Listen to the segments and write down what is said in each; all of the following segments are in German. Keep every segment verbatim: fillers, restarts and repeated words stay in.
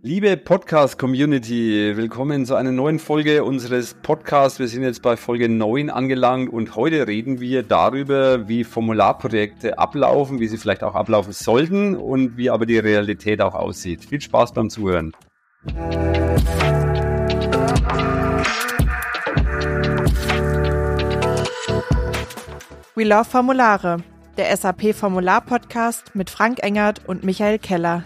Liebe Podcast-Community, willkommen zu einer neuen Folge unseres Podcasts. Wir sind jetzt bei Folge neun angelangt und heute reden wir darüber, wie Formularprojekte ablaufen, wie sie vielleicht auch ablaufen sollten und wie aber die Realität auch aussieht. Viel Spaß beim Zuhören. We Love Formulare, der S A P-Formular-Podcast mit Frank Engert und Michael Keller.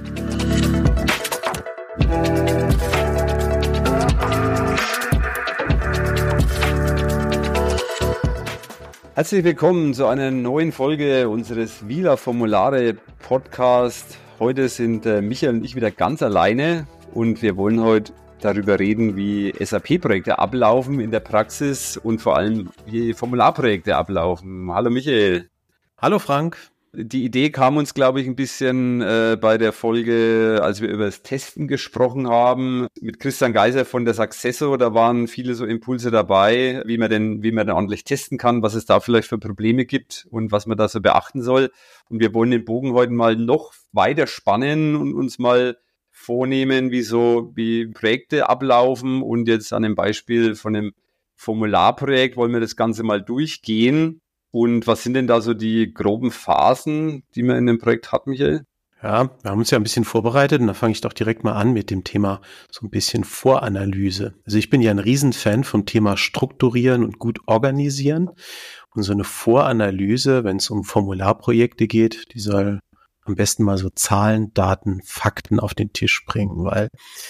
Herzlich willkommen zu einer neuen Folge unseres We Love Formulare Podcast. Heute sind äh, Michael und ich wieder ganz alleine und wir wollen heute darüber reden, wie S A P-Projekte ablaufen in der Praxis und vor allem, wie Formularprojekte ablaufen. Hallo Michael. Hallo Frank. Die Idee kam uns, glaube ich, ein bisschen äh, bei der Folge, als wir über das Testen gesprochen haben, mit Christian Geiser von der Successo. Da waren viele so Impulse dabei, wie man denn, wie man denn ordentlich testen kann, was es da vielleicht für Probleme gibt und was man da so beachten soll. Und wir wollen den Bogen heute mal noch weiter spannen und uns mal vornehmen, wie so, wie Projekte ablaufen. Und jetzt an dem Beispiel von einem Formularprojekt wollen wir das Ganze mal durchgehen. Und was sind denn da so die groben Phasen, die man in dem Projekt hat, Michael? Ja, wir haben uns ja ein bisschen vorbereitet und da fange ich doch direkt mal an mit dem Thema so ein bisschen Voranalyse. Also ich bin ja ein Riesenfan vom Thema Strukturieren und gut organisieren. Und so eine Voranalyse, wenn es um Formularprojekte geht, die soll am besten mal so Zahlen, Daten, Fakten auf den Tisch bringen, weil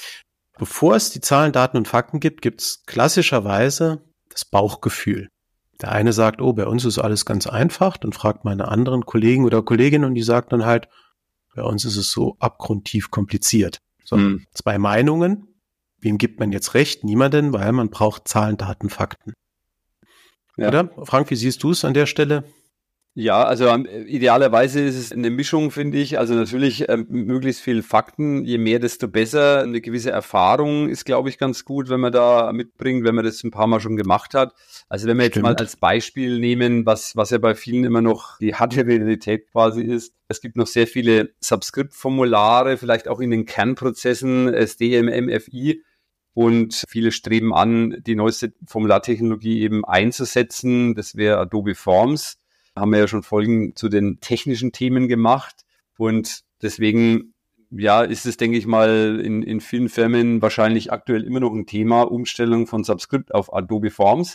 bevor es die Zahlen, Daten und Fakten gibt, gibt es klassischerweise das Bauchgefühl. Der eine sagt, oh, bei uns ist alles ganz einfach, dann fragt meine anderen Kollegen oder Kolleginnen und die sagen dann halt, bei uns ist es so abgrundtief kompliziert. So, hm. Zwei Meinungen, wem gibt man jetzt recht? Niemanden, weil man braucht Zahlen, Daten, Fakten. Ja. Oder? Frank, wie siehst du es an der Stelle? Ja, also ähm, idealerweise ist es eine Mischung, finde ich. Also natürlich ähm, möglichst viel Fakten, je mehr, desto besser. Eine gewisse Erfahrung ist, glaube ich, ganz gut, wenn man da mitbringt, wenn man das ein paar Mal schon gemacht hat. Also wenn wir jetzt Stimmt. mal als Beispiel nehmen, was was ja bei vielen immer noch die harte Realität quasi ist. Es gibt noch sehr viele Subscript-Formulare, vielleicht auch in den Kernprozessen, S D M, M F I. Und viele streben an, die neueste Formulartechnologie eben einzusetzen. Das wäre Adobe Forms. Haben wir ja schon Folgen zu den technischen Themen gemacht und deswegen, ja, ist es, denke ich mal, in, in vielen Firmen wahrscheinlich aktuell immer noch ein Thema, Umstellung von Subscript auf Adobe Forms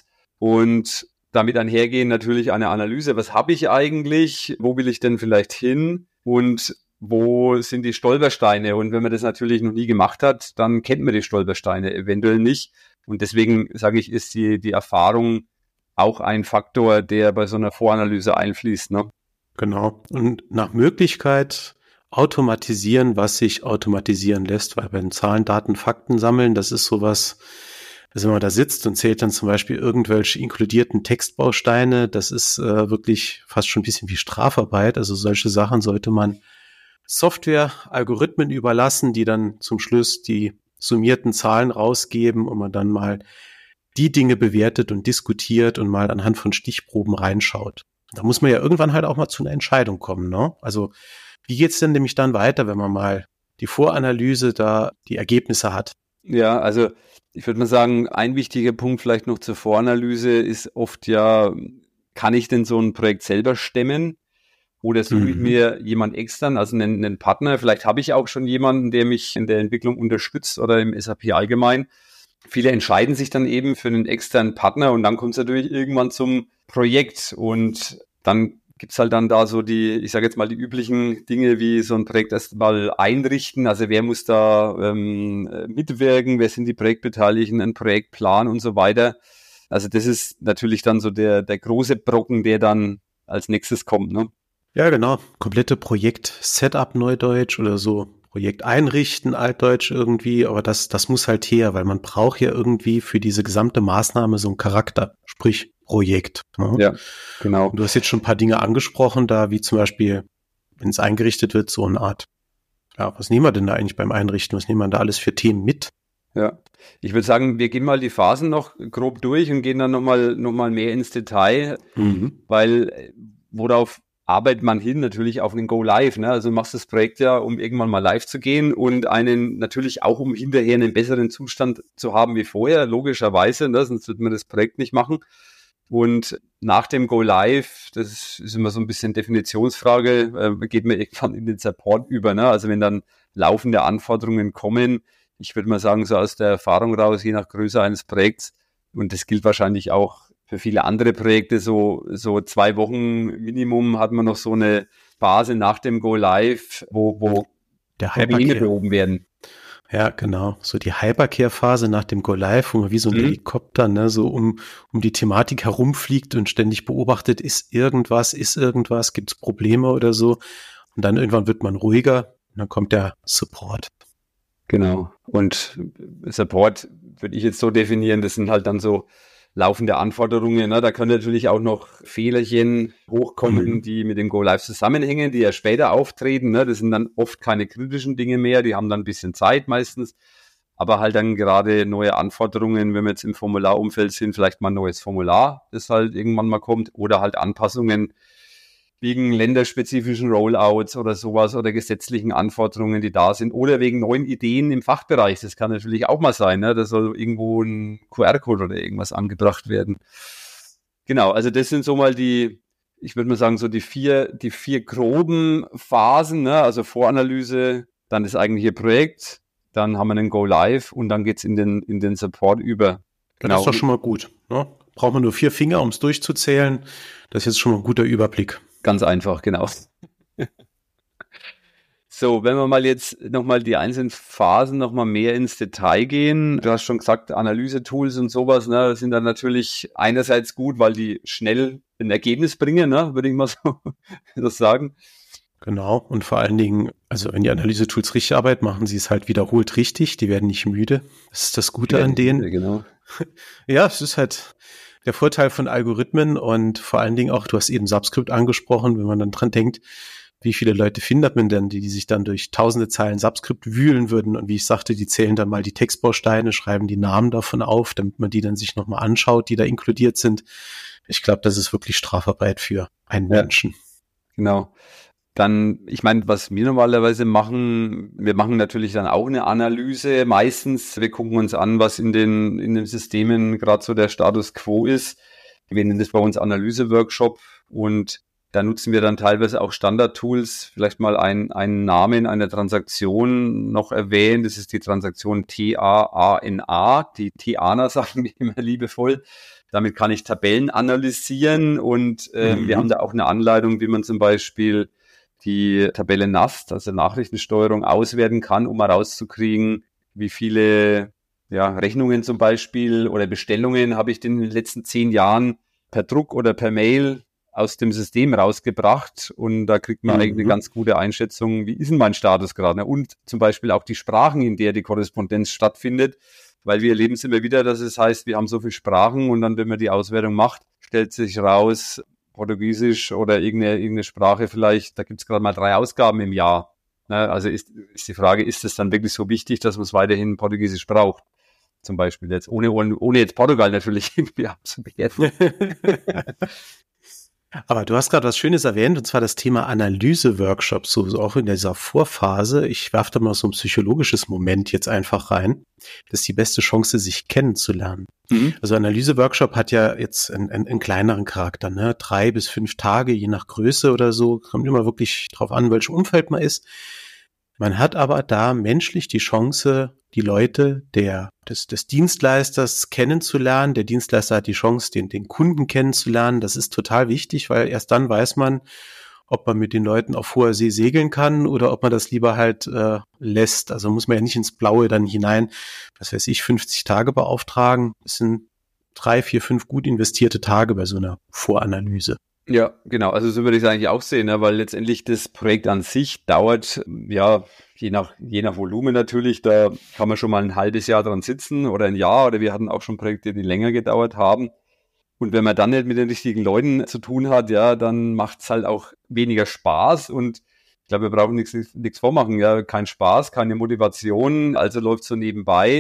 und damit einhergehen natürlich eine Analyse, was habe ich eigentlich, wo will ich denn vielleicht hin und wo sind die Stolpersteine und wenn man das natürlich noch nie gemacht hat, dann kennt man die Stolpersteine eventuell nicht und deswegen, sage ich, ist die, die Erfahrung auch ein Faktor, der bei so einer Voranalyse einfließt, ne? Genau. Und nach Möglichkeit automatisieren, was sich automatisieren lässt, weil bei den Zahlen, Daten, Fakten sammeln, das ist sowas, also wenn man da sitzt und zählt dann zum Beispiel irgendwelche inkludierten Textbausteine, das ist äh, wirklich fast schon ein bisschen wie Strafarbeit. Also solche Sachen sollte man Software, Algorithmen überlassen, die dann zum Schluss die summierten Zahlen rausgeben und man dann mal die Dinge bewertet und diskutiert und mal anhand von Stichproben reinschaut. Da muss man ja irgendwann halt auch mal zu einer Entscheidung kommen, ne? Also wie geht's denn nämlich dann weiter, wenn man mal die Voranalyse da die Ergebnisse hat? Ja, also ich würde mal sagen, ein wichtiger Punkt vielleicht noch zur Voranalyse ist oft ja, kann ich denn so ein Projekt selber stemmen? Oder suche mhm. ich mir jemand extern, also einen, einen Partner? Vielleicht habe ich auch schon jemanden, der mich in der Entwicklung unterstützt oder im S A P allgemein. Viele entscheiden sich dann eben für einen externen Partner und dann kommt es natürlich irgendwann zum Projekt und dann gibt's halt dann da so die, ich sage jetzt mal die üblichen Dinge wie so ein Projekt erst mal einrichten, also wer muss da ähm, mitwirken, wer sind die Projektbeteiligten, ein Projektplan und so weiter. Also das ist natürlich dann so der der große Brocken, der dann als nächstes kommt, ne? Ja, genau. Komplette Projekt-Setup Neudeutsch oder so. Projekt einrichten, altdeutsch irgendwie, aber das, das muss halt her, weil man braucht ja irgendwie für diese gesamte Maßnahme so einen Charakter, sprich Projekt. Ne? Ja, genau. Und du hast jetzt schon ein paar Dinge angesprochen, da wie zum Beispiel, wenn es eingerichtet wird, so eine Art, ja, was nehmen wir denn da eigentlich beim Einrichten, was nehmen wir da alles für Themen mit? Ja, ich würde sagen, wir gehen mal die Phasen noch grob durch und gehen dann nochmal noch mal mehr ins Detail, mhm. weil worauf arbeitet man hin natürlich auf einen Go Live. Ne? Also du machst das Projekt ja, um irgendwann mal live zu gehen und einen natürlich auch, um hinterher einen besseren Zustand zu haben wie vorher, logischerweise, ne? Sonst wird man das Projekt nicht machen. Und nach dem Go Live, das ist immer so ein bisschen Definitionsfrage, äh, geht man irgendwann in den Support über. Ne? Also wenn dann laufende Anforderungen kommen, ich würde mal sagen, so aus der Erfahrung raus, je nach Größe eines Projekts, und das gilt wahrscheinlich auch für viele andere Projekte, so, so zwei Wochen Minimum hat man noch so eine Phase nach dem Go Live, wo, wo der Probleme behoben werden. Ja, genau. So die Hypercare-Phase nach dem Go Live, wo man wie so ein mhm. Helikopter, ne, so um, um die Thematik herumfliegt und ständig beobachtet, ist irgendwas, ist irgendwas, gibt es Probleme oder so. Und dann irgendwann wird man ruhiger und dann kommt der Support. Genau. Und Support würde ich jetzt so definieren, das sind halt dann so laufende Anforderungen. Ne? Da können natürlich auch noch Fehlerchen hochkommen, mhm. die mit dem Go Live zusammenhängen, die ja später auftreten. Ne? Das sind dann oft keine kritischen Dinge mehr, die haben dann ein bisschen Zeit meistens. Aber halt dann gerade neue Anforderungen, wenn wir jetzt im Formularumfeld sind, vielleicht mal ein neues Formular, das halt irgendwann mal kommt, oder halt Anpassungen wegen länderspezifischen Rollouts oder sowas oder gesetzlichen Anforderungen, die da sind, oder wegen neuen Ideen im Fachbereich. Das kann natürlich auch mal sein, ne? Da soll irgendwo ein Q R-Code oder irgendwas angebracht werden. Genau, also das sind so mal die, ich würde mal sagen, so die vier, die vier groben Phasen, ne? Also Voranalyse, dann das eigentliche Projekt, dann haben wir einen Go Live und dann geht's in den, in den Support über. Genau. Das ist doch schon mal gut, ne? Braucht man nur vier Finger, um es durchzuzählen. Das ist jetzt schon mal ein guter Überblick. Ganz einfach, genau. So, wenn wir mal jetzt nochmal die einzelnen Phasen nochmal mehr ins Detail gehen. Du hast schon gesagt, Analyse-Tools und sowas, ne, sind dann natürlich einerseits gut, weil die schnell ein Ergebnis bringen, ne, würde ich mal so das sagen. Genau, und vor allen Dingen, also wenn die Analyse-Tools richtig arbeiten, machen sie es halt wiederholt richtig. Die werden nicht müde. Das ist das Gute an denen. Müde, genau. Ja, es ist halt der Vorteil von Algorithmen und vor allen Dingen auch, du hast eben Subscript angesprochen, wenn man dann dran denkt, wie viele Leute findet man denn, die, die sich dann durch tausende Zeilen Subscript wühlen würden, und wie ich sagte, die zählen dann mal die Textbausteine, schreiben die Namen davon auf, damit man die dann sich nochmal anschaut, die da inkludiert sind. Ich glaube, das ist wirklich Strafarbeit für einen ja, Menschen. Genau. Dann, ich meine, was wir normalerweise machen, wir machen natürlich dann auch eine Analyse meistens. Wir gucken uns an, was in den, in den Systemen gerade so der Status quo ist. Wir nennen das bei uns Analyse-Workshop, und da nutzen wir dann teilweise auch Standard-Tools. Vielleicht mal ein, einen Namen einer Transaktion noch erwähnen. Das ist die Transaktion T A A N A, die T A N A sagen wir immer liebevoll. Damit kann ich Tabellen analysieren, und äh, mhm. wir haben da auch eine Anleitung, wie man zum Beispiel die Tabelle N A S T, also Nachrichtensteuerung, auswerten kann, um herauszukriegen, wie viele ja, Rechnungen zum Beispiel oder Bestellungen habe ich in den letzten zehn Jahren per Druck oder per Mail aus dem System rausgebracht, und da kriegt man mhm. eigentlich eine ganz gute Einschätzung, wie ist denn mein Status gerade, und zum Beispiel auch die Sprachen, in der die Korrespondenz stattfindet, weil wir erleben es immer wieder, dass es heißt, wir haben so viele Sprachen, und dann, wenn man die Auswertung macht, stellt sich raus, Portugiesisch oder irgendeine, irgendeine Sprache vielleicht, da gibt es gerade mal drei Ausgaben im Jahr. Ne? Also ist, ist die Frage, ist es dann wirklich so wichtig, dass man es weiterhin Portugiesisch braucht? Zum Beispiel jetzt, ohne, ohne jetzt Portugal natürlich irgendwie abzubewerten. Aber du hast gerade was Schönes erwähnt, und zwar das Thema Analyse-Workshops, so auch in dieser Vorphase. Ich werfe da mal so ein psychologisches Moment jetzt einfach rein. Das ist die beste Chance, sich kennenzulernen. Mhm. Also Analyse-Workshop hat ja jetzt einen, einen, einen kleineren Charakter, ne? Drei bis fünf Tage, je nach Größe oder so. Kommt immer wirklich drauf an, welchem Umfeld man ist. Man hat aber da menschlich die Chance, die Leute der, des, des Dienstleisters kennenzulernen. Der Dienstleister hat die Chance, den, den Kunden kennenzulernen. Das ist total wichtig, weil erst dann weiß man, ob man mit den Leuten auf hoher See segeln kann oder ob man das lieber halt äh, lässt. Also muss man ja nicht ins Blaue dann hinein, was weiß ich, fünfzig Tage beauftragen. Das sind drei, vier, fünf gut investierte Tage bei so einer Voranalyse. Ja, genau. Also so würde ich es eigentlich auch sehen, ne? Weil letztendlich das Projekt an sich dauert, ja, je nach, je nach Volumen natürlich, da kann man schon mal ein halbes Jahr dran sitzen oder ein Jahr, oder wir hatten auch schon Projekte, die länger gedauert haben. Und wenn man dann nicht mit den richtigen Leuten zu tun hat, ja, dann macht es halt auch weniger Spaß, und ich glaube, wir brauchen nichts nichts vormachen, ja, kein Spaß, keine Motivation, also läuft so nebenbei.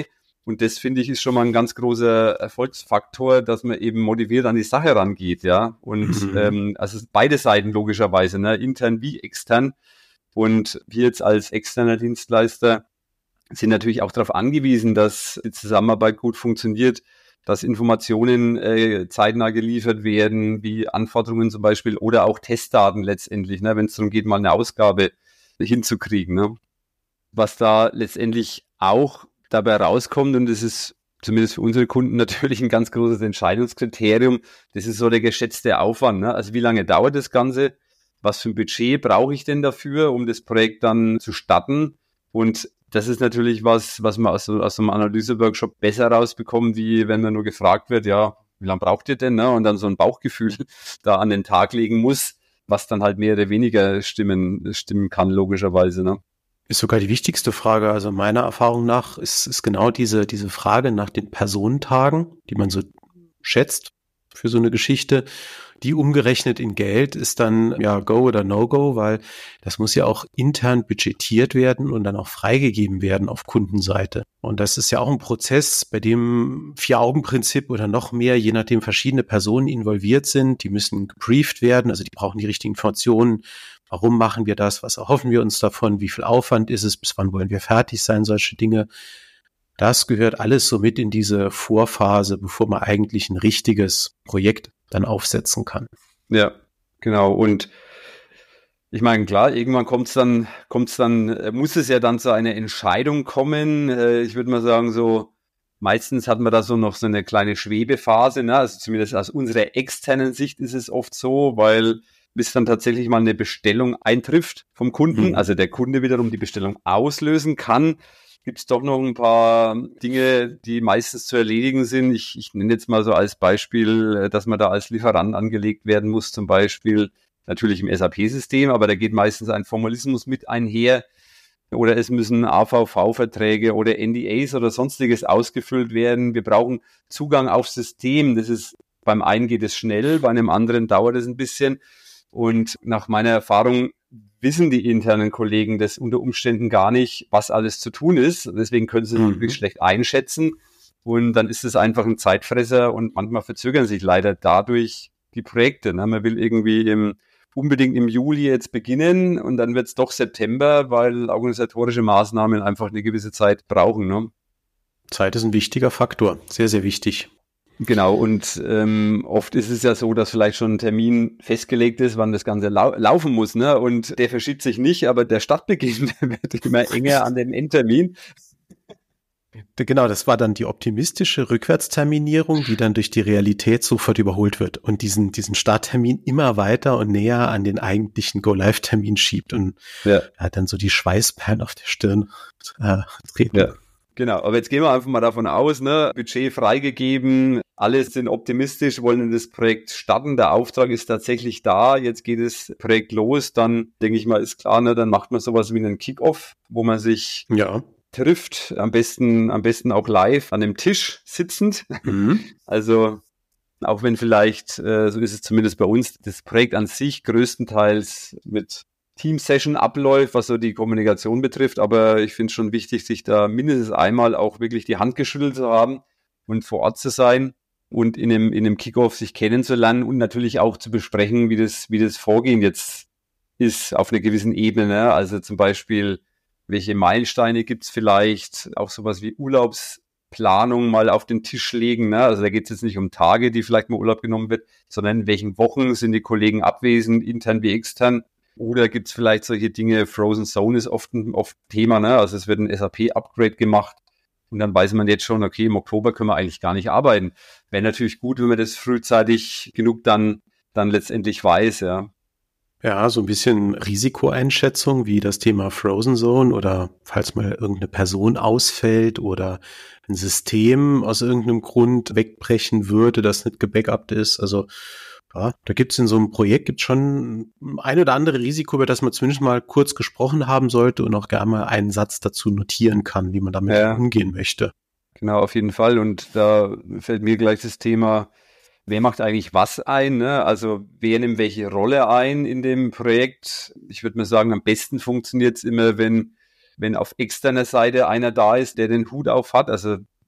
Und das, finde ich, ist schon mal ein ganz großer Erfolgsfaktor, dass man eben motiviert an die Sache rangeht, ja. Und mhm. ähm, also beide Seiten logischerweise, ne, intern wie extern. Und wir jetzt als externer Dienstleister sind natürlich auch darauf angewiesen, dass die Zusammenarbeit gut funktioniert, dass Informationen äh, zeitnah geliefert werden, wie Anforderungen zum Beispiel oder auch Testdaten letztendlich, ne, wenn es darum geht, mal eine Ausgabe hinzukriegen. Ne. Was da letztendlich auch dabei rauskommt, und das ist zumindest für unsere Kunden natürlich ein ganz großes Entscheidungskriterium, das ist so der geschätzte Aufwand. Ne? Also wie lange dauert das Ganze? Was für ein Budget brauche ich denn dafür, um das Projekt dann zu starten? Und das ist natürlich was, was man aus so, aus so einem Analyse-Workshop besser rausbekommt, wie wenn man nur gefragt wird, ja, wie lange braucht ihr denn? Ne? Und dann so ein Bauchgefühl da an den Tag legen muss, was dann halt mehr oder weniger stimmen, stimmen kann, logischerweise. Ne? Ist sogar die wichtigste Frage. Also meiner Erfahrung nach ist, ist genau diese, diese Frage nach den Personentagen, die man so schätzt für so eine Geschichte, die umgerechnet in Geld ist dann ja Go oder No-Go, weil das muss ja auch intern budgetiert werden und dann auch freigegeben werden auf Kundenseite. Und das ist ja auch ein Prozess, bei dem Vier-Augen-Prinzip oder noch mehr, je nachdem verschiedene Personen involviert sind. Die müssen gebrieft werden, also die brauchen die richtigen Informationen. Warum machen wir das? Was erhoffen wir uns davon? Wie viel Aufwand ist es? Bis wann wollen wir fertig sein? Solche Dinge. Das gehört alles so mit in diese Vorphase, bevor man eigentlich ein richtiges Projekt dann aufsetzen kann. Ja, genau. Und ich meine, klar, irgendwann kommt es dann, kommt's dann, muss es ja dann zu einer Entscheidung kommen. Ich würde mal sagen, so meistens hat man da so noch so eine kleine Schwebephase, ne? Also zumindest aus unserer externen Sicht ist es oft so, weil bis dann tatsächlich mal eine Bestellung eintrifft vom Kunden, mhm. also der Kunde wiederum die Bestellung auslösen kann, gibt es doch noch ein paar Dinge, die meistens zu erledigen sind. Ich, ich nenne jetzt mal so als Beispiel, dass man da als Lieferant angelegt werden muss, zum Beispiel natürlich im S A P-System, aber da geht meistens ein Formalismus mit einher. Oder es müssen A V V-Verträge oder N D As oder sonstiges ausgefüllt werden. Wir brauchen Zugang aufs System. Das ist, beim einen geht es schnell, bei einem anderen dauert es ein bisschen. Und nach meiner Erfahrung wissen die internen Kollegen das unter Umständen gar nicht, was alles zu tun ist. Deswegen können sie es mhm. wirklich schlecht einschätzen. Und dann ist es einfach ein Zeitfresser und manchmal verzögern sich leider dadurch die Projekte. Ne? Man will irgendwie im, unbedingt im Juli jetzt beginnen und dann wird es doch September, weil organisatorische Maßnahmen einfach eine gewisse Zeit brauchen. Ne? Zeit ist ein wichtiger Faktor, sehr, sehr wichtig. Genau, und ähm, oft ist es ja so, dass vielleicht schon ein Termin festgelegt ist, wann das Ganze lau- laufen muss, ne? Und der verschiebt sich nicht, aber der Startbeginn wird immer enger an den Endtermin. Genau, das war dann die optimistische Rückwärtsterminierung, die dann durch die Realität sofort überholt wird und diesen diesen Starttermin immer weiter und näher an den eigentlichen Go-Live-Termin schiebt und ja. hat dann so die Schweißperlen auf der Stirn äh, treten. Ja. Genau, aber jetzt gehen wir einfach mal davon aus, ne, Budget freigegeben, alle sind optimistisch, wollen in das Projekt starten, der Auftrag ist tatsächlich da, jetzt geht das Projekt los, dann denke ich mal, ist klar, ne, dann macht man sowas wie einen Kick-Off, wo man sich ja. trifft, am besten, am besten auch live an dem Tisch sitzend. Mhm. Also auch wenn vielleicht, äh, so ist es zumindest bei uns, das Projekt an sich größtenteils mit Team-Session abläuft, was so die Kommunikation betrifft, aber ich finde es schon wichtig, sich da mindestens einmal auch wirklich die Hand geschüttelt zu haben und vor Ort zu sein und in einem, in einem Kickoff sich kennenzulernen und natürlich auch zu besprechen, wie das, wie das Vorgehen jetzt ist auf einer gewissen Ebene. Ne? Also zum Beispiel, welche Meilensteine gibt es vielleicht, auch sowas wie Urlaubsplanung mal auf den Tisch legen. Ne? Also da geht es jetzt nicht um Tage, die vielleicht mal Urlaub genommen wird, sondern in welchen Wochen sind die Kollegen abwesend, intern wie extern. Oder gibt es vielleicht solche Dinge, Frozen Zone ist oft ein oft Thema, ne? Also es wird ein S A P-Upgrade gemacht und dann weiß man jetzt schon, okay, im Oktober können wir eigentlich gar nicht arbeiten. Wäre natürlich gut, wenn man das frühzeitig genug dann, dann letztendlich weiß, ja. Ja, so ein bisschen Risikoeinschätzung wie das Thema Frozen Zone oder falls mal irgendeine Person ausfällt oder ein System aus irgendeinem Grund wegbrechen würde, das nicht gebackupt ist, also ja, da gibt es in so einem Projekt gibt's schon ein oder andere Risiko, über das man zumindest mal kurz gesprochen haben sollte und auch gerne mal einen Satz dazu notieren kann, wie man damit ja. umgehen möchte. Genau, auf jeden Fall. Und da fällt mir gleich das Thema, wer macht eigentlich was ein? Ne? Also wer nimmt welche Rolle ein in dem Projekt? Ich würde mal sagen, am besten funktioniert es immer, wenn, wenn auf externer Seite einer da ist, der den Hut auf hat. Also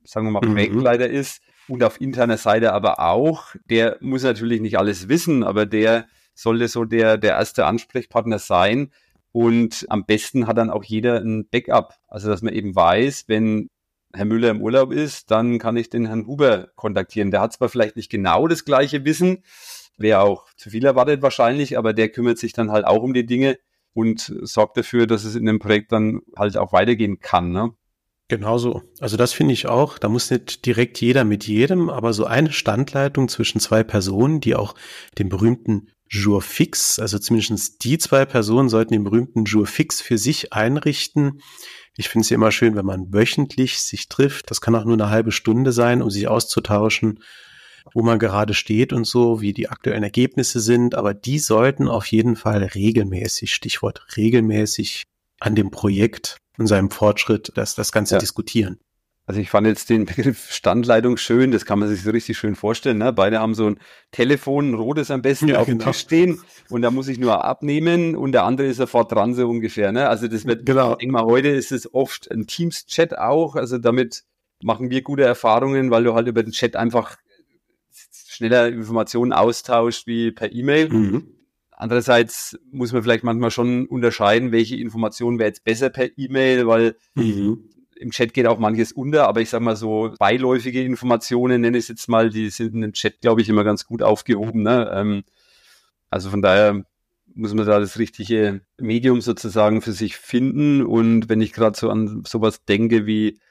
sagen wir mal, Projektleiter mhm. ist und auf interner Seite aber auch, der muss natürlich nicht alles wissen, aber der sollte so der, der erste Ansprechpartner sein. Und am besten hat dann auch jeder ein Backup. Also, dass man eben weiß, wenn Herr Müller im Urlaub ist, dann kann ich den Herrn Huber kontaktieren. Der hat zwar vielleicht nicht genau das gleiche Wissen, wäre auch zu viel erwartet wahrscheinlich, aber der kümmert sich dann halt auch um die Dinge und sorgt dafür, dass es in dem Projekt dann halt auch weitergehen kann, ne? Genauso. Also das finde ich auch. Da muss nicht direkt jeder mit jedem, aber so eine Standleitung zwischen zwei Personen, die auch den berühmten Jour fix, also zumindest die zwei Personen sollten den berühmten Jour fix für sich einrichten. Ich finde es ja immer schön, wenn man wöchentlich sich trifft. Das kann auch nur eine halbe Stunde sein, um sich auszutauschen, wo man gerade steht und so, wie die aktuellen Ergebnisse sind. Aber die sollten auf jeden Fall regelmäßig, Stichwort regelmäßig, an dem Projekt und seinem Fortschritt das, das Ganze ja. diskutieren. Also ich fand jetzt den Begriff Standleitung schön, das kann man sich so richtig schön vorstellen, ne? Beide haben so ein Telefon, ein rotes am besten, ja, auf genau. dem Tisch stehen und da muss ich nur abnehmen und der andere ist sofort dran, so ungefähr, ne? Also das wird, genau. ich denke mal, heute ist es oft ein Teams-Chat auch, also damit machen wir gute Erfahrungen, weil du halt über den Chat einfach schneller Informationen austauscht wie per E-Mail. Mhm. Andererseits muss man vielleicht manchmal schon unterscheiden, welche Informationen wäre jetzt besser per E-Mail, weil mhm. im Chat geht auch manches unter, aber ich sag mal so beiläufige Informationen, nenne ich es jetzt mal, die sind in dem Chat, glaube ich, immer ganz gut aufgehoben, ne? Ähm, also von daher muss man da das richtige Medium sozusagen für sich finden und wenn ich gerade so an sowas denke wie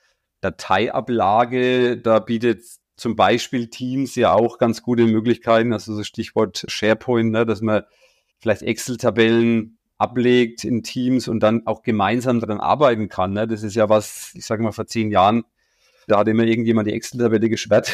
Dateiablage, da bietet zum Beispiel Teams ja auch ganz gute Möglichkeiten, also so Stichwort SharePoint, ne, dass man vielleicht Excel-Tabellen ablegt in Teams und dann auch gemeinsam daran arbeiten kann. Ne? Das ist ja was, ich sage mal, vor zehn Jahren, da hat immer irgendjemand die Excel-Tabelle gesperrt.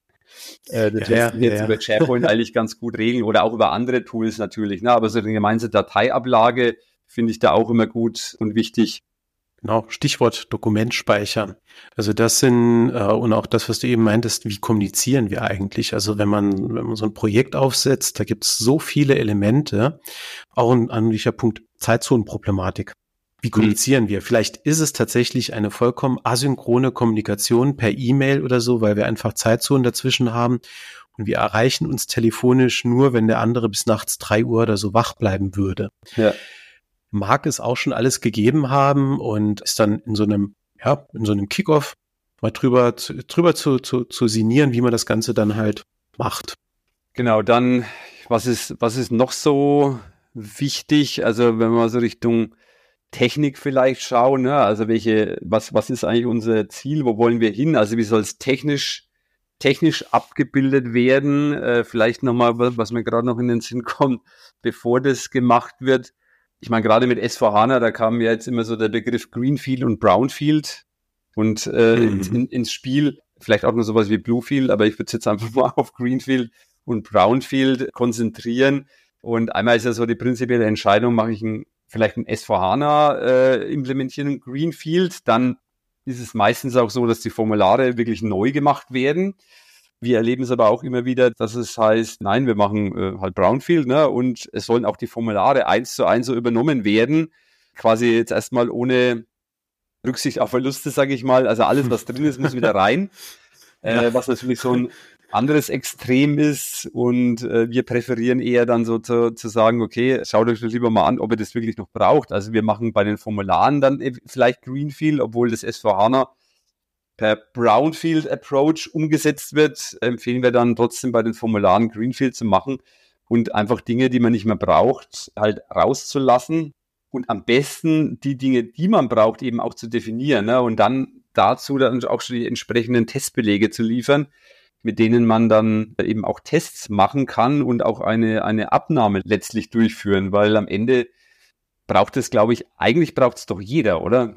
äh, das ja, lässt sich jetzt ja. über SharePoint eigentlich ganz gut regeln oder auch über andere Tools natürlich. Ne? Aber so eine gemeinsame Dateiablage finde ich da auch immer gut und wichtig. Genau, Stichwort Dokument speichern. Also das sind, äh, und auch das, was du eben meintest, wie kommunizieren wir eigentlich? Also wenn man, wenn man so ein Projekt aufsetzt, da gibt es so viele Elemente, auch ein anlicher Punkt Zeitzonenproblematik. Wie kommunizieren mhm. wir? Vielleicht ist es tatsächlich eine vollkommen asynchrone Kommunikation per E-Mail oder so, weil wir einfach Zeitzonen dazwischen haben und wir erreichen uns telefonisch nur, wenn der andere bis nachts drei Uhr oder so wach bleiben würde. Ja. Mag es auch schon alles gegeben haben und ist dann in so einem, ja, in so einem Kickoff mal drüber, drüber zu, zu, zu sinnieren, wie man das Ganze dann halt macht. Genau, dann, was ist, was ist noch so wichtig? Also, wenn wir so Richtung Technik vielleicht schauen, ne? Also, welche, was, was ist eigentlich unser Ziel? Wo wollen wir hin? Also, wie soll es technisch, technisch abgebildet werden? Äh, vielleicht nochmal, was mir gerade noch in den Sinn kommt, bevor das gemacht wird. Ich meine, gerade mit S vier HANA, da kam ja jetzt immer so der Begriff Greenfield und Brownfield und äh, mhm. in, ins Spiel, vielleicht auch nur sowas wie Bluefield, aber ich würde jetzt einfach mal auf Greenfield und Brownfield konzentrieren. Und einmal ist ja so die prinzipielle Entscheidung, mache ich ein, vielleicht ein S vier HANA äh, implementieren, Greenfield, dann ist es meistens auch so, dass die Formulare wirklich neu gemacht werden. Wir erleben es aber auch immer wieder, dass es heißt, nein, wir machen äh, halt Brownfield, ne, und es sollen auch die Formulare eins zu eins so übernommen werden, quasi jetzt erstmal ohne Rücksicht auf Verluste, sage ich mal. Also alles, was drin ist, muss wieder rein, äh, ja. was natürlich so ein anderes Extrem ist und äh, wir präferieren eher dann so zu, zu sagen, okay, schaut euch das lieber mal an, ob ihr das wirklich noch braucht. Also wir machen bei den Formularen dann vielleicht Greenfield, obwohl das S vier HANA per Brownfield Approach umgesetzt wird, empfehlen wir dann trotzdem bei den Formularen Greenfield zu machen und einfach Dinge, die man nicht mehr braucht, halt rauszulassen und am besten die Dinge, die man braucht, eben auch zu definieren, ne? Und dann dazu dann auch schon die entsprechenden Testbelege zu liefern, mit denen man dann eben auch Tests machen kann und auch eine, eine Abnahme letztlich durchführen, weil am Ende braucht es, glaube ich, eigentlich braucht es doch jeder, oder?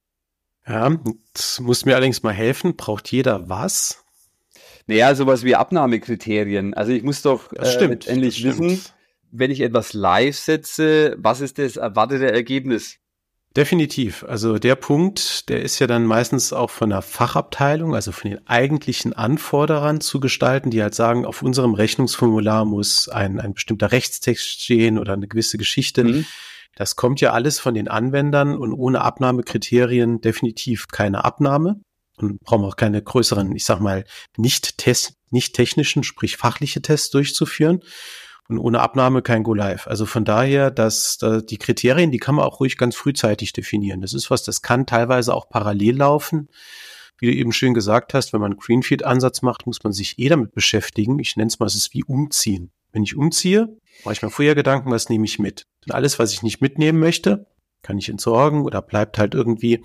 Ja, das muss mir allerdings mal helfen. Braucht jeder was? Naja, sowas wie Abnahmekriterien. Also ich muss doch äh, stimmt, letztendlich wissen, wenn ich etwas live setze, was ist das erwartete Ergebnis? Definitiv. Also der Punkt, der ist ja dann meistens auch von der Fachabteilung, also von den eigentlichen Anforderern zu gestalten, die halt sagen, auf unserem Rechnungsformular muss ein, ein bestimmter Rechtstext stehen oder eine gewisse Geschichte. Mhm. Das kommt ja alles von den Anwendern und ohne Abnahmekriterien definitiv keine Abnahme. und brauchen auch keine größeren, ich sag mal, nicht Test, nicht technischen, sprich fachliche Tests durchzuführen. Und ohne Abnahme kein Go-Live. Also von daher, dass da die Kriterien, die kann man auch ruhig ganz frühzeitig definieren. Das ist was, das kann teilweise auch parallel laufen. Wie du eben schön gesagt hast, wenn man einen Greenfield-Ansatz macht, muss man sich eh damit beschäftigen. Ich nenne es mal, es ist wie umziehen. Wenn ich umziehe, mache ich mir vorher Gedanken, was nehme ich mit? Und alles, was ich nicht mitnehmen möchte, kann ich entsorgen oder bleibt halt irgendwie.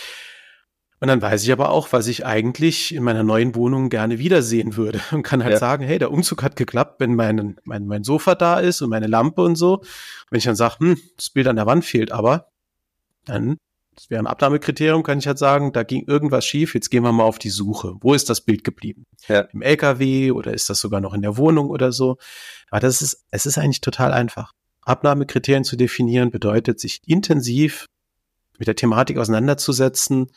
Und dann weiß ich aber auch, was ich eigentlich in meiner neuen Wohnung gerne wiedersehen würde und kann halt ja. sagen, hey, der Umzug hat geklappt, wenn mein, mein, mein Sofa da ist und meine Lampe und so. Und wenn ich dann sage, hm, das Bild an der Wand fehlt aber, dann, das wäre ein Abnahmekriterium, kann ich halt sagen, da ging irgendwas schief, jetzt gehen wir mal auf die Suche. Wo ist das Bild geblieben? Ja. Im L K W oder ist das sogar noch in der Wohnung oder so? Aber das ist, es ist eigentlich total einfach. Abnahmekriterien zu definieren bedeutet, sich intensiv mit der Thematik auseinanderzusetzen,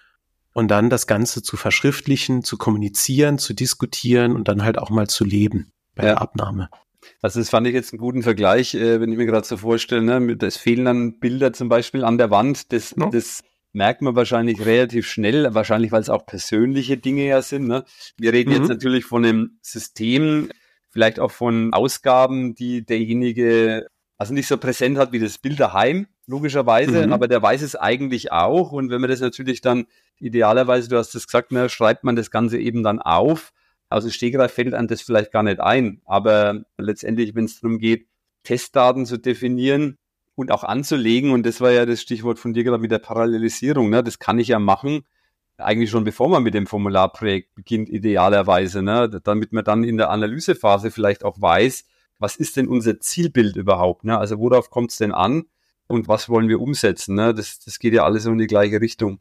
und dann das Ganze zu verschriftlichen, zu kommunizieren, zu diskutieren und dann halt auch mal zu leben bei ja. der Abnahme. Also das fand ich jetzt einen guten Vergleich, äh, wenn ich mir gerade so vorstelle, ne, es fehlen dann Bilder zum Beispiel an der Wand, das, ja. das merkt man wahrscheinlich relativ schnell, wahrscheinlich weil es auch persönliche Dinge ja sind. Ne? Wir reden mhm. jetzt natürlich von einem System, vielleicht auch von Ausgaben, die derjenige also nicht so präsent hat wie das Bild daheim, logischerweise, mhm. aber der weiß es eigentlich auch. Und wenn man das natürlich dann idealerweise, du hast es gesagt, ne, schreibt man das Ganze eben dann auf. Aus dem Stegreif fällt einem das vielleicht gar nicht ein. Aber letztendlich, wenn es darum geht, Testdaten zu definieren und auch anzulegen, und das war ja das Stichwort von dir gerade mit der Parallelisierung, ne, das kann ich ja machen, eigentlich schon bevor man mit dem Formularprojekt beginnt, idealerweise, ne, damit man dann in der Analysephase vielleicht auch weiß, was ist denn unser Zielbild überhaupt? Ne? Also worauf kommt es denn an und was wollen wir umsetzen? Ne? Das, das geht ja alles so in die gleiche Richtung.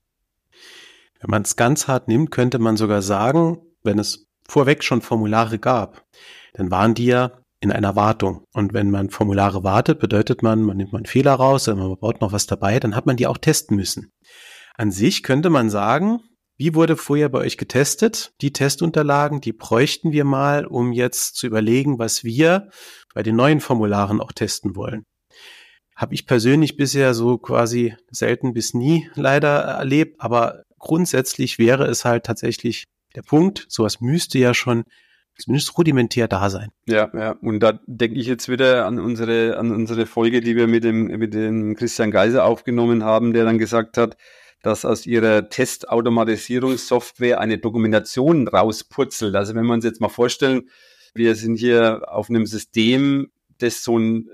Wenn man es ganz hart nimmt, könnte man sogar sagen, wenn es vorweg schon Formulare gab, dann waren die ja in einer Wartung. Und wenn man Formulare wartet, bedeutet man, man nimmt mal einen Fehler raus, oder man baut noch was dabei, dann hat man die auch testen müssen. An sich könnte man sagen, wie wurde vorher bei euch getestet? Die Testunterlagen, die bräuchten wir mal, um jetzt zu überlegen, was wir bei den neuen Formularen auch testen wollen. Habe ich persönlich bisher so quasi selten bis nie leider erlebt, aber grundsätzlich wäre es halt tatsächlich der Punkt, sowas müsste ja schon zumindest rudimentär da sein. Ja, ja, und da denke ich jetzt wieder an unsere an unsere Folge, die wir mit dem mit dem Christian Geiser aufgenommen haben, der dann gesagt hat, dass aus ihrer Testautomatisierungssoftware eine Dokumentation rauspurzelt. Also wenn wir uns jetzt mal vorstellen, wir sind hier auf einem System, das so ein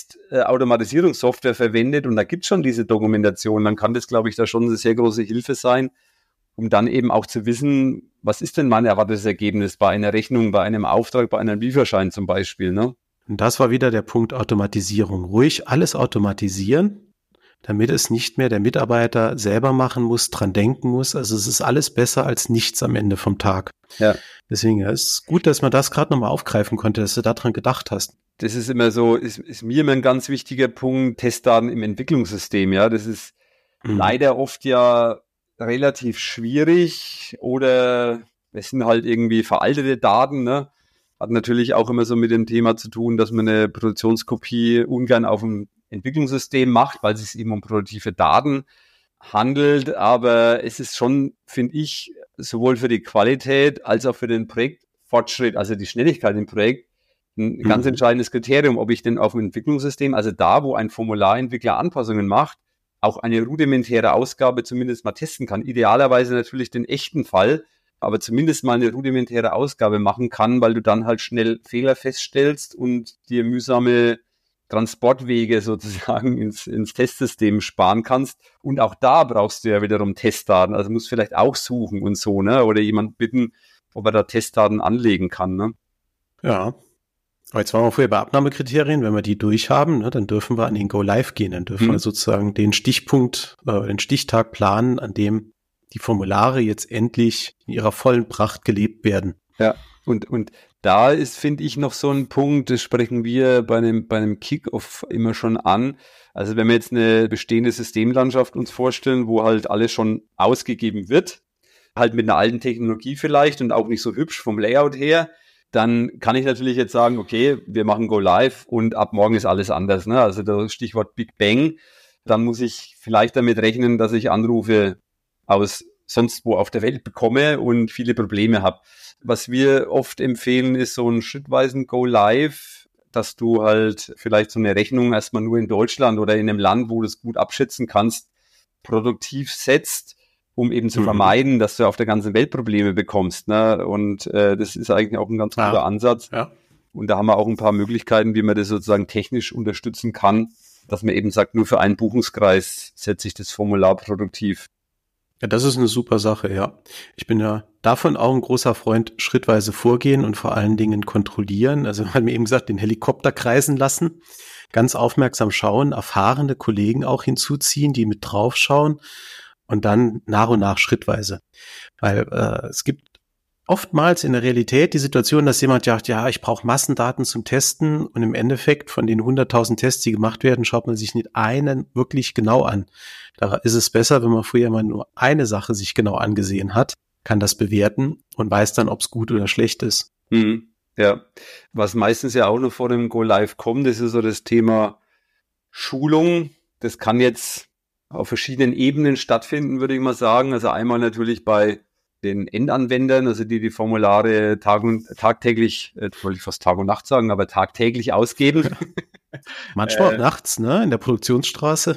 Testautomatisierungssoftware verwendet und da gibt es schon diese Dokumentation, dann kann das, glaube ich, da schon eine sehr große Hilfe sein, um dann eben auch zu wissen, was ist denn mein erwartetes Ergebnis bei einer Rechnung, bei einem Auftrag, bei einem Lieferschein zum Beispiel, ne? Und das war wieder der Punkt Automatisierung. Ruhig alles automatisieren, damit es nicht mehr der Mitarbeiter selber machen muss, dran denken muss. Also es ist alles besser als nichts am Ende vom Tag. Ja. Deswegen ja, ist gut, dass man das gerade nochmal aufgreifen konnte, dass du daran gedacht hast. Das ist immer so, ist, ist mir immer ein ganz wichtiger Punkt, Testdaten im Entwicklungssystem. Ja, das ist mhm. leider oft ja relativ schwierig oder es sind halt irgendwie veraltete Daten, ne? Hat natürlich auch immer so mit dem Thema zu tun, dass man eine Produktionskopie ungern auf dem Entwicklungssystem macht, weil es sich eben um produktive Daten handelt. Aber es ist schon, finde ich, sowohl für die Qualität als auch für den Projektfortschritt, also die Schnelligkeit im Projekt, ein mhm. ganz entscheidendes Kriterium, ob ich denn auf dem Entwicklungssystem, also da, wo ein Formularentwickler Anpassungen macht, auch eine rudimentäre Ausgabe zumindest mal testen kann. Idealerweise natürlich den echten Fall, aber zumindest mal eine rudimentäre Ausgabe machen kann, weil du dann halt schnell Fehler feststellst und dir mühsame Transportwege sozusagen ins, ins Testsystem sparen kannst. Und auch da brauchst du ja wiederum Testdaten. Also musst vielleicht auch suchen und so, ne? Oder jemand bitten, ob er da Testdaten anlegen kann, ne? Ja. Aber jetzt waren wir vorher bei Abnahmekriterien. Wenn wir die durchhaben, ne, dann dürfen wir an den Go Live gehen. Dann dürfen hm. wir sozusagen den Stichpunkt, äh, den Stichtag planen, an dem die Formulare jetzt endlich in ihrer vollen Pracht gelebt werden. Ja, und, und da ist, finde ich, noch so ein Punkt, das sprechen wir bei einem, bei einem Kick-Off immer schon an. Also wenn wir jetzt eine bestehende Systemlandschaft uns vorstellen, wo halt alles schon ausgegeben wird, halt mit einer alten Technologie vielleicht und auch nicht so hübsch vom Layout her, dann kann ich natürlich jetzt sagen, okay, wir machen Go Live und ab morgen ist alles anders, ne? Also das Stichwort Big Bang. Dann muss ich vielleicht damit rechnen, dass ich Anrufe aus sonst wo auf der Welt bekomme und viele Probleme habe. Was wir oft empfehlen, ist so einen schrittweisen Go-Live, dass du halt vielleicht so eine Rechnung erstmal nur in Deutschland oder in einem Land, wo du es gut abschätzen kannst, produktiv setzt, um eben zu mhm. vermeiden, dass du auf der ganzen Welt Probleme bekommst. Ne? Und äh, das ist eigentlich auch ein ganz guter ja. Ansatz. Ja. Und da haben wir auch ein paar Möglichkeiten, wie man das sozusagen technisch unterstützen kann, dass man eben sagt, nur für einen Buchungskreis setze ich das Formular produktiv. Ja, das ist eine super Sache, ja. Ich bin ja davon auch ein großer Freund, schrittweise vorgehen und vor allen Dingen kontrollieren. Also man hat mir eben gesagt, den Helikopter kreisen lassen, ganz aufmerksam schauen, erfahrene Kollegen auch hinzuziehen, die mit draufschauen und dann nach und nach schrittweise. Weil äh, es gibt oftmals in der Realität die Situation, dass jemand sagt, ja, ich brauche Massendaten zum Testen und im Endeffekt von den hunderttausend Tests, die gemacht werden, schaut man sich nicht einen wirklich genau an. Da ist es besser, wenn man früher mal nur eine Sache sich genau angesehen hat, kann das bewerten und weiß dann, ob es gut oder schlecht ist. Mhm. Ja, was meistens ja auch noch vor dem Go-Live kommt, das ist so das Thema Schulung. Das kann jetzt auf verschiedenen Ebenen stattfinden, würde ich mal sagen. Also einmal natürlich bei den Endanwendern, also die die Formulare tag und, tagtäglich, äh, wollte ich fast Tag und Nacht sagen, aber tagtäglich ausgeben. Manchmal äh, auch nachts, ne, in der Produktionsstraße.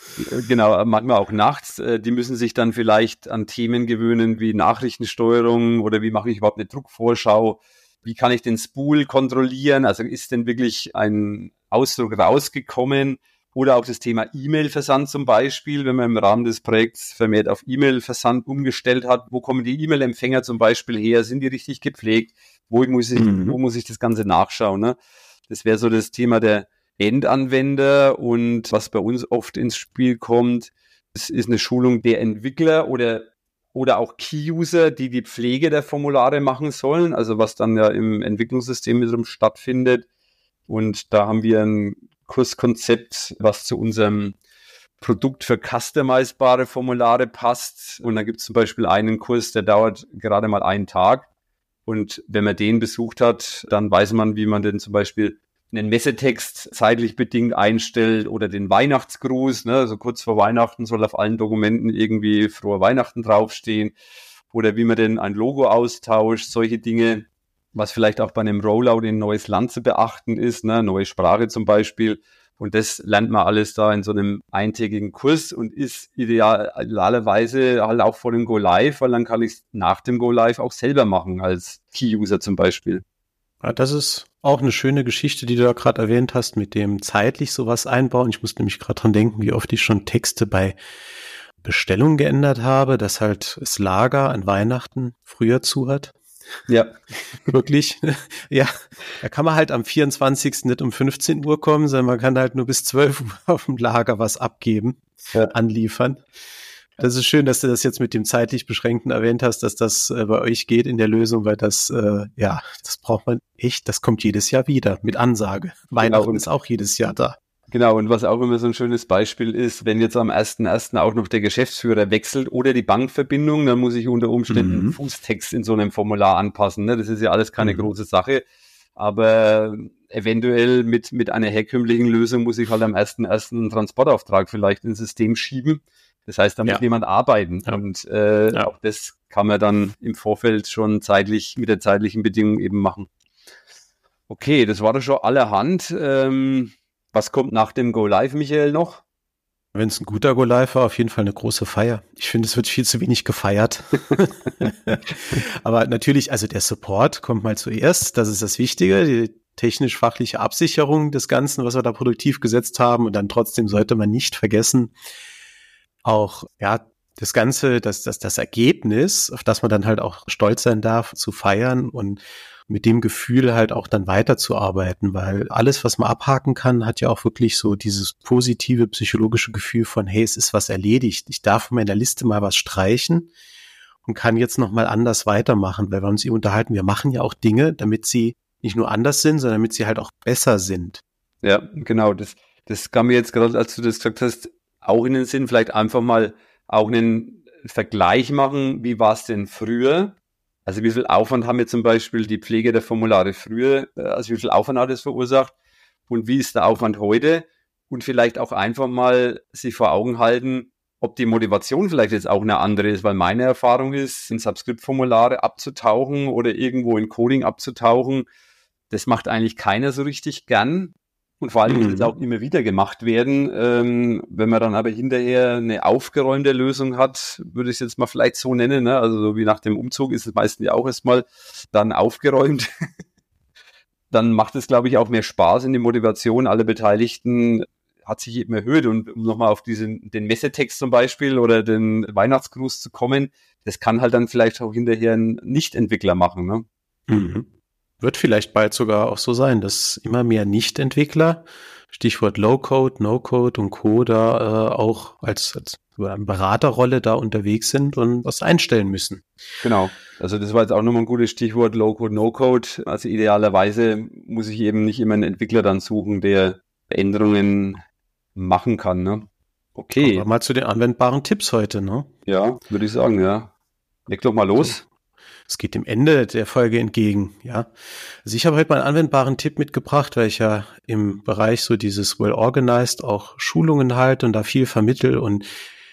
Genau, manchmal auch nachts. Äh, die müssen sich dann vielleicht an Themen gewöhnen wie Nachrichtensteuerung oder wie mache ich überhaupt eine Druckvorschau? Wie kann ich den Spool kontrollieren? Also ist denn wirklich ein Ausdruck rausgekommen? Oder auch das Thema E-Mail-Versand zum Beispiel, wenn man im Rahmen des Projekts vermehrt auf E-Mail-Versand umgestellt hat. Wo kommen die E-Mail-Empfänger zum Beispiel her? Sind die richtig gepflegt? Wo muss ich, mhm. wo muss ich das Ganze nachschauen? Ne? Das wäre so das Thema der Endanwender. Und was bei uns oft ins Spiel kommt, das ist eine Schulung der Entwickler oder, oder auch Key-User, die die Pflege der Formulare machen sollen. Also was dann ja im Entwicklungssystem wiederum stattfindet. Und da haben wir ein Kurskonzept, was zu unserem Produkt für customizebare Formulare passt. Und da gibt es zum Beispiel einen Kurs, der dauert gerade mal einen Tag. Und wenn man den besucht hat, dann weiß man, wie man denn zum Beispiel einen Messetext zeitlich bedingt einstellt oder den Weihnachtsgruß. Ne? Also kurz vor Weihnachten soll auf allen Dokumenten irgendwie frohe Weihnachten draufstehen. Oder wie man denn ein Logo austauscht, solche Dinge. Was vielleicht auch bei einem Rollout in ein neues Land zu beachten ist, ne, neue Sprache zum Beispiel. Und das lernt man alles da in so einem eintägigen Kurs und ist idealerweise halt auch vor dem Go-Live, weil dann kann ich es nach dem Go-Live auch selber machen als Key-User zum Beispiel. Ja, das ist auch eine schöne Geschichte, die du da gerade erwähnt hast, mit dem zeitlich sowas einbauen. Ich muss nämlich gerade dran denken, wie oft ich schon Texte bei Bestellungen geändert habe, dass halt das Lager an Weihnachten früher zu hat. Ja, wirklich. Ja, da kann man halt am vierundzwanzigsten nicht um fünfzehn Uhr kommen, sondern man kann halt nur bis zwölf Uhr auf dem Lager was abgeben, ja. anliefern. Das ist schön, dass du das jetzt mit dem zeitlich Beschränkten erwähnt hast, dass das äh, bei euch geht in der Lösung, weil das, äh, ja, das braucht man echt, das kommt jedes Jahr wieder mit Ansage. Weihnachten genau. ist auch jedes Jahr da. Genau, und was auch immer so ein schönes Beispiel ist, wenn jetzt am ersten ersten auch noch der Geschäftsführer wechselt oder die Bankverbindung, dann muss ich unter Umständen mhm. Fußtext in so einem Formular anpassen. Ne? Das ist ja alles keine mhm. große Sache, aber eventuell mit mit einer herkömmlichen Lösung muss ich halt am ersten ersten einen Transportauftrag vielleicht ins System schieben. Das heißt, da muss ja. jemand arbeiten ja. und äh, ja. auch das kann man dann im Vorfeld schon zeitlich mit der zeitlichen Bedingung eben machen. Okay, das war doch schon allerhand. Ähm, Was kommt nach dem Go-Live, Michael, noch? Wenn es ein guter Go-Live war, auf jeden Fall eine große Feier. Ich finde, es wird viel zu wenig gefeiert. Aber natürlich, also der Support kommt mal zuerst. Das ist das Wichtige, die technisch-fachliche Absicherung des Ganzen, was wir da produktiv gesetzt haben. Und dann trotzdem sollte man nicht vergessen, auch ja das Ganze, das, das, das Ergebnis, auf das man dann halt auch stolz sein darf, zu feiern und mit dem Gefühl halt auch dann weiterzuarbeiten, weil alles, was man abhaken kann, hat ja auch wirklich so dieses positive psychologische Gefühl von, hey, es ist was erledigt. Ich darf von meiner Liste mal was streichen und kann jetzt nochmal anders weitermachen, weil wir uns eben unterhalten, wir machen ja auch Dinge, damit sie nicht nur anders sind, sondern damit sie halt auch besser sind. Ja, genau. Das, das kam mir jetzt gerade, als du das gesagt hast, auch in den Sinn, vielleicht einfach mal auch einen Vergleich machen, wie war es denn früher? Also wie viel Aufwand haben wir zum Beispiel die Pflege der Formulare früher, also wie viel Aufwand hat es verursacht und wie ist der Aufwand heute? Und vielleicht auch einfach mal sich vor Augen halten, ob die Motivation vielleicht jetzt auch eine andere ist, weil meine Erfahrung ist, in Subscript-Formulare abzutauchen oder irgendwo in Coding abzutauchen, das macht eigentlich keiner so richtig gern. Und vor allem muss es auch immer wieder gemacht werden. Ähm, wenn man dann aber hinterher eine aufgeräumte Lösung hat, würde ich es jetzt mal vielleicht so nennen, ne? Also so wie nach dem Umzug ist es meistens ja auch erstmal dann aufgeräumt. Dann macht es, glaube ich, auch mehr Spaß in die Motivation aller Beteiligten, hat sich eben erhöht. Und um nochmal auf diesen, den Messetext zum Beispiel oder den Weihnachtsgruß zu kommen, das kann halt dann vielleicht auch hinterher ein Nicht-Entwickler machen, ne? Mhm. Wird vielleicht bald sogar auch so sein, dass immer mehr Nicht-Entwickler, Stichwort Low-Code, No-Code und Co. da äh, auch als, als Beraterrolle da unterwegs sind und was einstellen müssen. Genau. Also das war jetzt auch nochmal ein gutes Stichwort, Low-Code, No-Code. Also idealerweise muss ich eben nicht immer einen Entwickler dann suchen, der Änderungen machen kann, ne? Okay. Kommen wir mal zu den anwendbaren Tipps heute, ne? Ja, würde ich sagen, ja. Leg doch mal los. So. Es geht dem Ende der Folge entgegen, ja. Also ich habe heute mal einen anwendbaren Tipp mitgebracht, weil ich ja im Bereich so dieses Well-Organized auch Schulungen halte und da viel vermittel und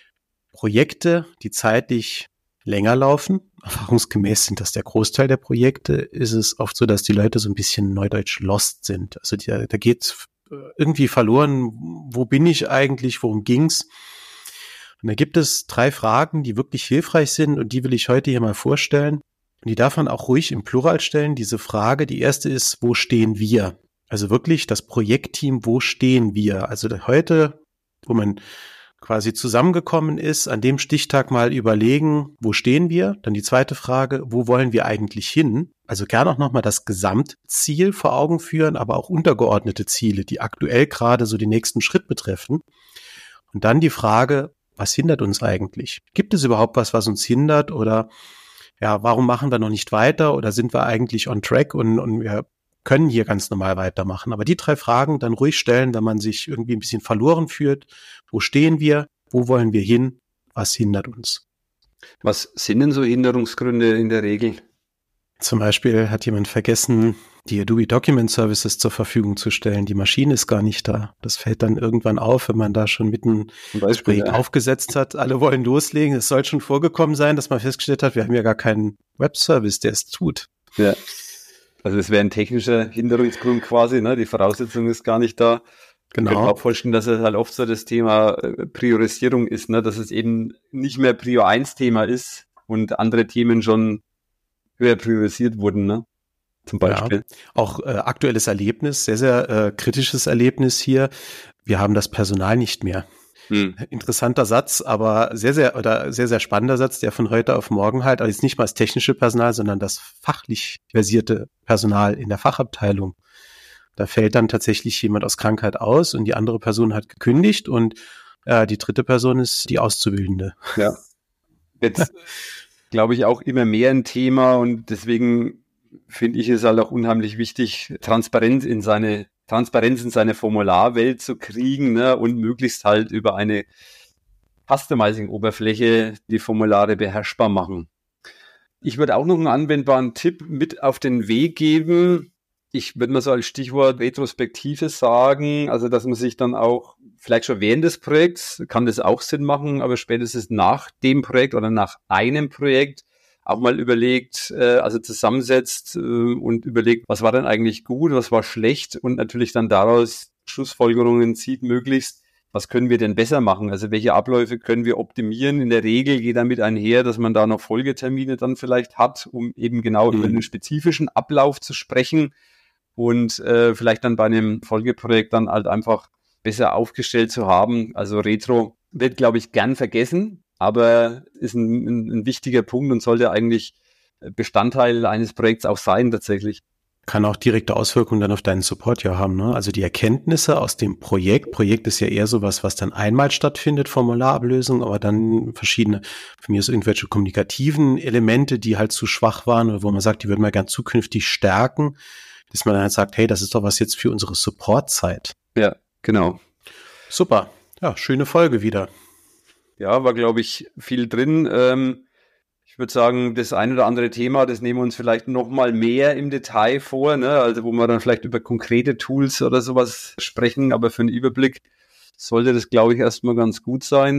Projekte, die zeitlich länger laufen. Erfahrungsgemäß sind das der Großteil der Projekte, ist es oft so, dass die Leute so ein bisschen neudeutsch lost sind. Also die, da geht irgendwie verloren, wo bin ich eigentlich, worum ging's? Und da gibt es drei Fragen, die wirklich hilfreich sind und die will ich heute hier mal vorstellen. Und die darf man auch ruhig im Plural stellen, diese Frage. Die erste ist, wo stehen wir? Also wirklich das Projektteam, wo stehen wir? Also heute, wo man quasi zusammengekommen ist, an dem Stichtag mal überlegen, wo stehen wir? Dann die zweite Frage, wo wollen wir eigentlich hin? Also gern auch nochmal das Gesamtziel vor Augen führen, aber auch untergeordnete Ziele, die aktuell gerade so den nächsten Schritt betreffen. Und dann die Frage, was hindert uns eigentlich? Gibt es überhaupt was, was uns hindert? Oder ja, warum machen wir noch nicht weiter? Oder sind wir eigentlich on track und, und wir können hier ganz normal weitermachen? Aber die drei Fragen dann ruhig stellen, wenn man sich irgendwie ein bisschen verloren fühlt. Wo stehen wir? Wo wollen wir hin? Was hindert uns? Was sind denn so Hinderungsgründe in der Regel? Zum Beispiel hat jemand vergessen, die Adobe Document Services zur Verfügung zu stellen. Die Maschine ist gar nicht da. Das fällt dann irgendwann auf, wenn man da schon mitten das Projekt ja. aufgesetzt hat. Alle wollen loslegen. Es soll schon vorgekommen sein, dass man festgestellt hat, wir haben ja gar keinen Webservice, der es tut. Ja. Also es wäre ein technischer Hinderungsgrund quasi, ne? Die Voraussetzung ist gar nicht da. Genau. Ich kann mir auch vorstellen, dass es halt oft so das Thema Priorisierung ist, ne? Dass es eben nicht mehr Prio eins Thema ist und andere Themen schon höher priorisiert wurden, ne? Zum Beispiel. Ja, auch äh, aktuelles Erlebnis, sehr, sehr äh, kritisches Erlebnis hier. Wir haben das Personal nicht mehr. Hm. Interessanter Satz, aber sehr, sehr, oder sehr, sehr spannender Satz, der von heute auf morgen halt, also jetzt nicht mal das technische Personal, sondern das fachlich versierte Personal in der Fachabteilung. Da fällt dann tatsächlich jemand aus Krankheit aus und die andere Person hat gekündigt und äh, die dritte Person ist die Auszubildende. Ja. Jetzt glaube ich auch immer mehr ein Thema und deswegen finde ich es halt auch unheimlich wichtig, Transparenz in seine Transparenz in seine Formularwelt zu kriegen, ne, und möglichst halt über eine Customizing-Oberfläche die Formulare beherrschbar machen. Ich würde auch noch einen anwendbaren Tipp mit auf den Weg geben. Ich würde mal so als Stichwort Retrospektive sagen, also dass man sich dann auch vielleicht schon während des Projekts, kann das auch Sinn machen, aber spätestens nach dem Projekt oder nach einem Projekt auch mal überlegt, äh, also zusammensetzt äh, und überlegt, was war denn eigentlich gut, was war schlecht und natürlich dann daraus Schlussfolgerungen zieht möglichst, was können wir denn besser machen, also welche Abläufe können wir optimieren. In der Regel geht damit einher, dass man da noch Folgetermine dann vielleicht hat, um eben genau mhm. über den spezifischen Ablauf zu sprechen und äh, vielleicht dann bei einem Folgeprojekt dann halt einfach besser aufgestellt zu haben. Also Retro wird, glaube ich, gern vergessen, aber ist ein, ein, ein wichtiger Punkt und sollte eigentlich Bestandteil eines Projekts auch sein tatsächlich. Kann auch direkte Auswirkungen dann auf deinen Support ja haben, ne? Also die Erkenntnisse aus dem Projekt, Projekt ist ja eher sowas, was dann einmal stattfindet, Formularablösung, aber dann verschiedene, für mich ist irgendwelche kommunikativen Elemente, die halt zu schwach waren oder wo man sagt, die würden wir gern zukünftig stärken, dass man dann halt sagt, hey, das ist doch was jetzt für unsere Supportzeit. Ja, genau. Super, ja, schöne Folge wieder. Ja, war, glaube ich, viel drin. Ähm, ich würde sagen, das ein oder andere Thema, das nehmen wir uns vielleicht noch mal mehr im Detail vor, ne? Also wo wir dann vielleicht über konkrete Tools oder sowas sprechen, aber für einen Überblick sollte das, glaube ich, erstmal ganz gut sein.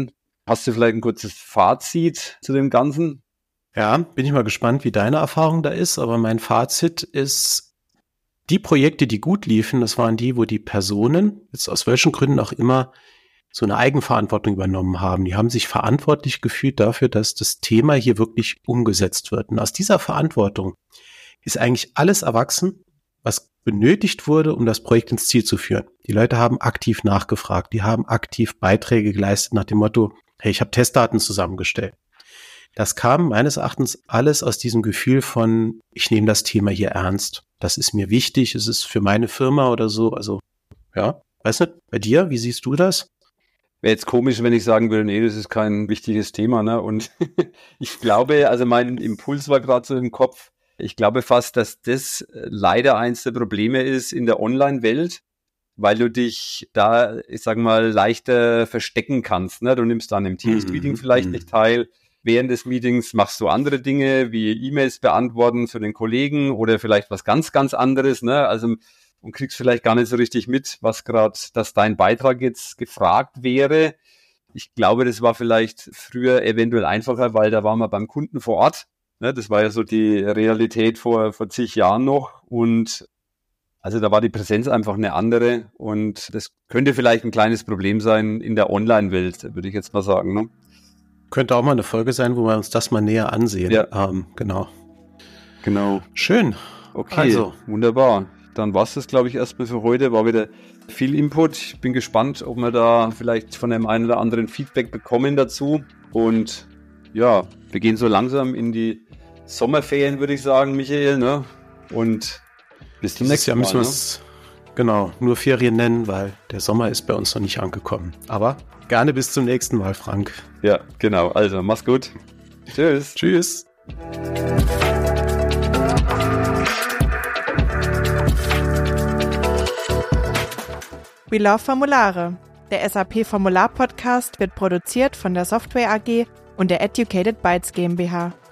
Hast du vielleicht ein kurzes Fazit zu dem Ganzen? Ja, bin ich mal gespannt, wie deine Erfahrung da ist, aber mein Fazit ist, die Projekte, die gut liefen, das waren die, wo die Personen, jetzt aus welchen Gründen auch immer, so eine Eigenverantwortung übernommen haben. Die haben sich verantwortlich gefühlt dafür, dass das Thema hier wirklich umgesetzt wird. Und aus dieser Verantwortung ist eigentlich alles erwachsen, was benötigt wurde, um das Projekt ins Ziel zu führen. Die Leute haben aktiv nachgefragt, die haben aktiv Beiträge geleistet nach dem Motto, hey, ich habe Testdaten zusammengestellt. Das kam meines Erachtens alles aus diesem Gefühl von, ich nehme das Thema hier ernst. Das ist mir wichtig, es ist für meine Firma oder so. Also, ja, weißt du, bei dir, wie siehst du das? Wäre jetzt komisch, wenn ich sagen würde, nee, das ist kein wichtiges Thema, ne? Und ich glaube, also mein Impuls war gerade so im Kopf, ich glaube fast, dass das leider eins der Probleme ist in der Online-Welt, weil du dich da, ich sage mal, leichter verstecken kannst, ne? Du nimmst an einem Teams-Meeting mhm. vielleicht nicht teil. Während des Meetings machst du andere Dinge, wie E-Mails beantworten für den Kollegen oder vielleicht was ganz, ganz anderes, ne? Also und kriegst vielleicht gar nicht so richtig mit, was gerade, dass dein Beitrag jetzt gefragt wäre. Ich glaube, das war vielleicht früher eventuell einfacher, weil da waren wir beim Kunden vor Ort. Ne, das war ja so die Realität vor, vor zig Jahren noch. Und also da war die Präsenz einfach eine andere. Und das könnte vielleicht ein kleines Problem sein in der Online-Welt, würde ich jetzt mal sagen. Ne? Könnte auch mal eine Folge sein, wo wir uns das mal näher ansehen. Ja, ähm, genau. Genau. Schön. Okay, also wunderbar. Dann war es das, glaube ich, erstmal für heute. War wieder viel Input. Ich bin gespannt, ob wir da vielleicht von dem einen oder anderen Feedback bekommen dazu. Und ja, wir gehen so langsam in die Sommerferien, würde ich sagen, Michael. Ne? Und bis zum nächsten Jahr müssen Mal. wir es ne? genau nur Ferien nennen, weil der Sommer ist bei uns noch nicht angekommen. Aber gerne bis zum nächsten Mal, Frank. Ja, genau. Also, mach's gut. Tschüss. Tschüss. We Love Formulare. Der S A P Formular Podcast wird produziert von der Software A G und der Educated Bytes GmbH.